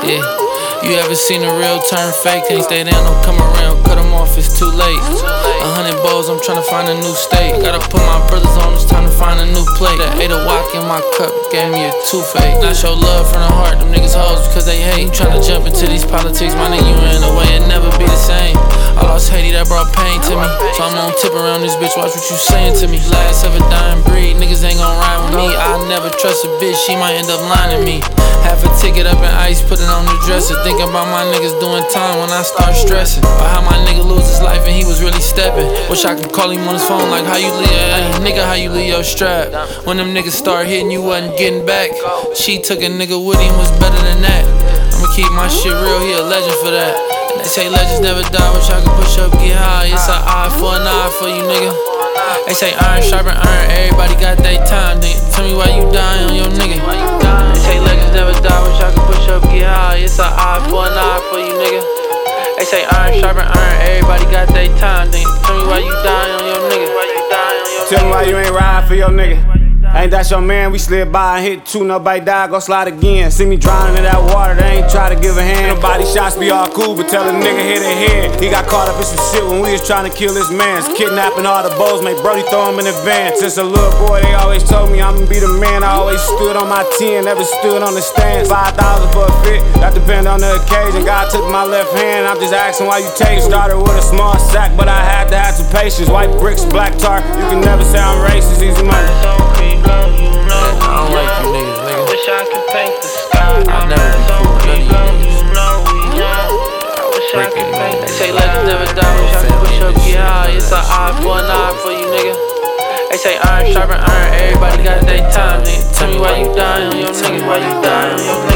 Yeah. You ever seen a real turn fake? Can't stay down, don't come around, cut them off, it's too late. 100 bowls, I'm tryna find a new state. Gotta put my brothers on, it's time to find a new plate. That 8 walk in my cup gave me a toothache. Not show love from the heart, them niggas hoes because they hate. You tryna jump into these politics, my nigga, you in the way, it never be the same. I lost Haiti, that brought pain to me. So I'm on tip around this bitch, watch what you saying to me. Last of a dying breed, niggas ain't gon' ride with me. I never trust a bitch, she might end up lying to me. Half a ticket up in ice, put it on the dresser. Thinking about my niggas doing time when I start stressing. About how my nigga lose his life and he was really stepping. Wish I could call him on his phone like how you leave, hey, nigga, how you leave your strap. When them niggas start hitting, you wasn't getting back. She took a nigga with him, was better than that. I'ma keep my shit real, he a legend for that. And they say legends never die, wish I could push up, get high. It's an eye for an eye for you, nigga. They say iron sharpen iron, everybody got their time, nigga. Tell me why you dying on your nigga. They say legends never die, wish I could push up, get high. It's an eye for an eye for you, nigga. They say iron sharpen iron, everybody got their time, nigga. Tell me why you dying on your nigga. Tell me why you ain't ride for your nigga. Ain't that your man? We slid by and hit two, nobody died, go slide again. See me drowning in that water, they ain't try to give a hand. Nobody shots be all cool, but tell a nigga hit a head. He got caught up in some shit when we was trying to kill his mans. Kidnapping all the bows, make Brody throw him in the van. Since a little boy, they always told me I'ma be the man. I always stood on my 10, never stood on the stands. 5,000 for a fit, that depend on the occasion. God took my left hand, I'm just asking why you take it. Started with a small sack, but I had to have some patience. White bricks, black tar, you can never say I'm racist, easy money. I don't like you niggas, nigga. Wish I could paint the sky. I'll never be cool with none of you niggas. They say legends never die, wish I could push up, get high. It's an eye for an eye for you, nigga. They say iron sharpen iron, everybody got their time, nigga. Tell me why you dying on your nigga, why you dying on your nigga.